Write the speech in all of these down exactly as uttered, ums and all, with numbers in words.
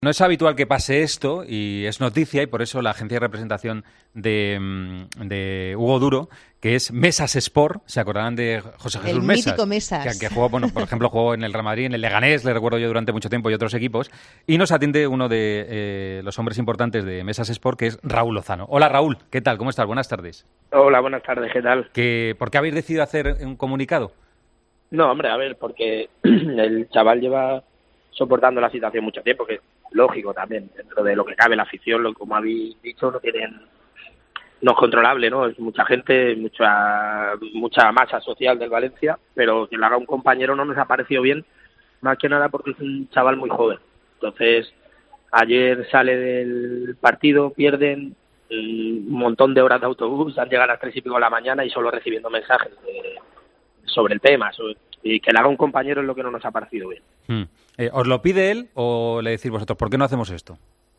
No es habitual que pase esto y es noticia, y por eso la agencia de representación de, de Hugo Duro, que es Mesas Sport, se acordarán de José Jesús El Mesas, mítico Mesas. Que, que jugó, bueno, por ejemplo, jugó en el Real Madrid, en el Leganés, le recuerdo yo durante mucho tiempo, y otros equipos, y nos atiende uno de eh, los hombres importantes de Mesas Sport, que es Raúl Lozano. Hola Raúl, ¿qué tal? ¿Cómo estás? Buenas tardes. Hola, buenas tardes, ¿qué tal? ¿Que, ¿Por qué habéis decidido hacer un comunicado? No, hombre, a ver, porque el chaval lleva soportando la situación mucho tiempo, que es lógico también, dentro de lo que cabe la afición, lo como habéis dicho, no tienen, no es controlable, ¿no? Es mucha gente, mucha mucha masa social del Valencia, pero que lo haga un compañero no nos ha parecido bien, más que nada porque es un chaval muy joven. Entonces, ayer sale del partido, pierden un montón de horas de autobús, han llegado a las tres y pico de la mañana y solo recibiendo mensajes de, sobre el tema, sobre, y que le haga un compañero es lo que no nos ha parecido bien. Hmm. Eh, ¿Os lo pide él o le decís vosotros, ¿por qué no hacemos esto?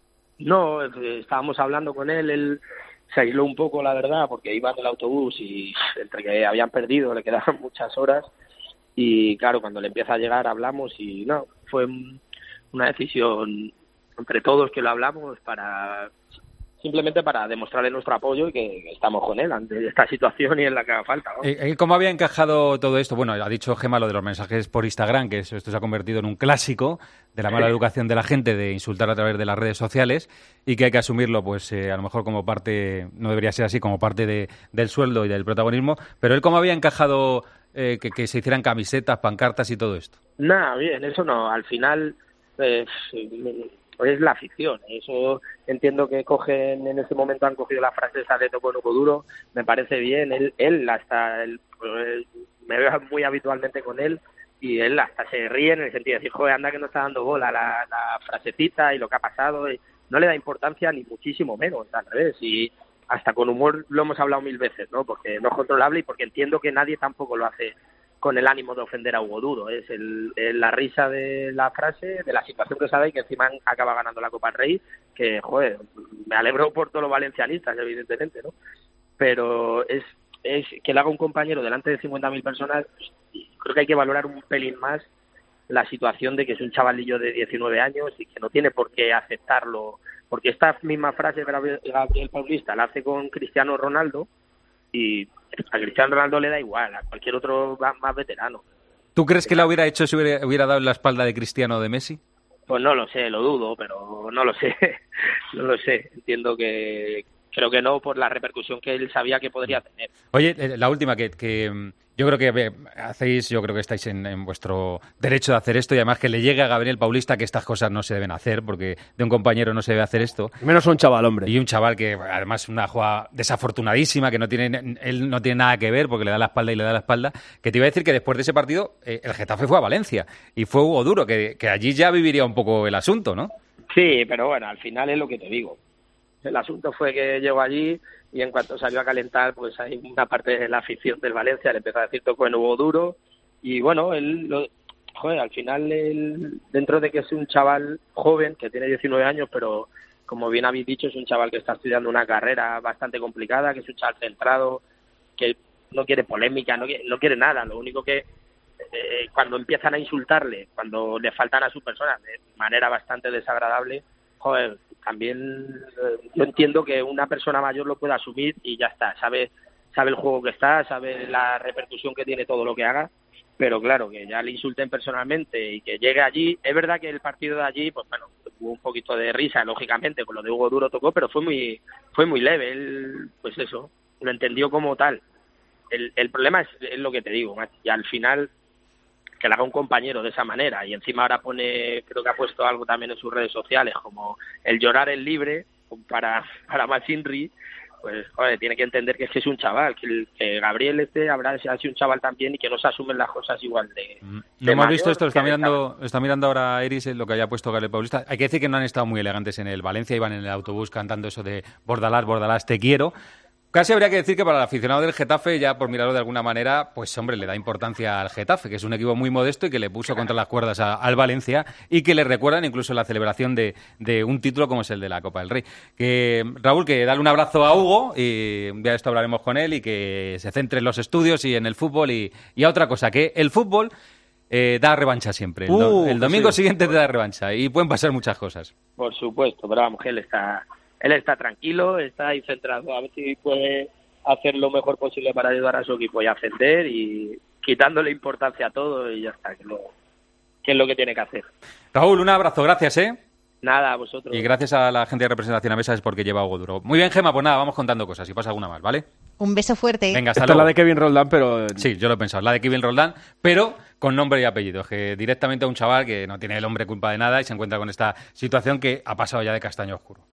No, eh, estábamos hablando con él, él se aisló un poco, la verdad, porque iba en el autobús y entre que habían perdido le quedaban muchas horas y claro, cuando le empieza a llegar hablamos y no, fue una decisión entre todos que lo hablamos para simplemente para demostrarle nuestro apoyo y que, que estamos con él ante esta situación y en la que haga falta, ¿no? Eh, ¿Cómo había encajado todo esto? Bueno, ha dicho Gemma lo de los mensajes por Instagram, que esto se ha convertido en un clásico de la mala educación de la gente, de insultar a través de las redes sociales, y que hay que asumirlo, pues eh, a lo mejor como parte, no debería ser así, como parte de, del sueldo y del protagonismo, pero él cómo había encajado eh, que, que se hicieran camisetas, pancartas y todo esto. Nada, bien, eso no, al final eh, es la afición, eso entiendo que cogen, en ese momento han cogido la frase esa de toco nuco duro, me parece bien, él, él hasta, él, pues, me veo muy habitualmente con él y él hasta se ríe en el sentido de decir, joder, anda que no está dando bola la, la frasecita y lo que ha pasado, y no le da importancia ni muchísimo menos, al revés, y hasta con humor lo hemos hablado mil veces, ¿no? Porque no es controlable y porque entiendo que nadie tampoco lo hace con el ánimo de ofender a Hugo Duro, es el, el, la risa de la frase, de la situación que sabe y que encima acaba ganando la Copa del Rey, que, joder, me alegro por todos los valencianistas, evidentemente, ¿no? Pero es, es que le haga un compañero delante de cincuenta mil personas, creo que hay que valorar un pelín más la situación de que es un chavalillo de diecinueve años y que no tiene por qué aceptarlo, porque esta misma frase Gabriel Paulista la hace con Cristiano Ronaldo, y a Cristiano Ronaldo le da igual, a cualquier otro más veterano. ¿Tú crees que la hubiera hecho si hubiera, hubiera dado en la espalda de Cristiano o de Messi? Pues no lo sé, lo dudo, pero no lo sé, no lo sé. Entiendo que creo que no por la repercusión que él sabía que podría tener. Oye, la última, que, que yo creo que hacéis, yo creo que estáis en, en vuestro derecho de hacer esto y además que le llegue a Gabriel Paulista que estas cosas no se deben hacer porque de un compañero no se debe hacer esto. Menos un chaval, hombre. Y un chaval que además una jugada desafortunadísima, que no tiene, él no tiene nada que ver porque le da la espalda y le da la espalda, que te iba a decir que después de ese partido eh, el Getafe fue a Valencia y fue Hugo Duro, que, que allí ya viviría un poco el asunto, ¿no? Sí, pero bueno, al final es lo que te digo. El asunto fue que llegó allí y en cuanto salió a calentar, pues hay una parte de la afición del Valencia le empezó a decir toco en Hugo Duro y bueno, él, lo, joder, al final él, dentro de que es un chaval joven que tiene diecinueve años, pero como bien habéis dicho, es un chaval que está estudiando una carrera bastante complicada, que es un chaval centrado, que no quiere polémica, no quiere, no quiere nada, lo único que eh, cuando empiezan a insultarle, cuando le faltan a su persona de manera bastante desagradable, joder, también eh, yo entiendo que una persona mayor lo pueda asumir y ya está, sabe sabe el juego que está, sabe la repercusión que tiene todo lo que haga, pero claro, que ya le insulten personalmente y que llegue allí, es verdad que el partido de allí, pues bueno, hubo un poquito de risa, lógicamente, con lo de Hugo Duro tocó, pero fue muy fue muy leve, él, pues eso, lo entendió como tal. El, el problema es, es lo que te digo, y al final que le haga un compañero de esa manera y encima ahora pone, creo que ha puesto algo también en sus redes sociales como el llorar es libre para, para Masinri, pues joder, tiene que entender que es que es un chaval, que, que Gabriel este habrá sido un chaval también y que no se asumen las cosas igual de... No de hemos mayor, visto esto, lo está mirando, está mirando ahora Eris lo que haya puesto Gabriel Paulista. Hay que decir que no han estado muy elegantes en el Valencia, iban en el autobús cantando eso de Bordalás, Bordalás, te quiero. Casi habría que decir que para el aficionado del Getafe, ya por mirarlo de alguna manera, pues hombre, le da importancia al Getafe, que es un equipo muy modesto y que le puso contra las cuerdas a, al Valencia y que le recuerdan incluso la celebración de, de un título como es el de la Copa del Rey. Que Raúl, que dale un abrazo a Hugo y un día de esto hablaremos con él y que se centre en los estudios y en el fútbol y, y a otra cosa, que el fútbol eh, da revancha siempre. El, Uh, do- el domingo sí. siguiente te da revancha y pueden pasar muchas cosas. Por supuesto, pero vamos, que él está, él está tranquilo, está ahí centrado, a ver si puede hacer lo mejor posible para ayudar a su equipo y ascender y quitándole importancia a todo y ya está, que, lo, que es lo que tiene que hacer. Raúl, un abrazo, gracias, ¿eh? Nada, a vosotros. Y gracias a la gente de representación a mesa es porque lleva algo duro. Muy bien, Gema, pues nada, vamos contando cosas, si pasa alguna más, ¿vale? Un beso fuerte. Venga, hasta Esta es luego. la de Kevin Roldán, pero... Sí, yo lo he pensado, la de Kevin Roldán, pero con nombre y apellido. Es que directamente a un chaval que no tiene el hombre culpa de nada y se encuentra con esta situación que ha pasado ya de castaño oscuro.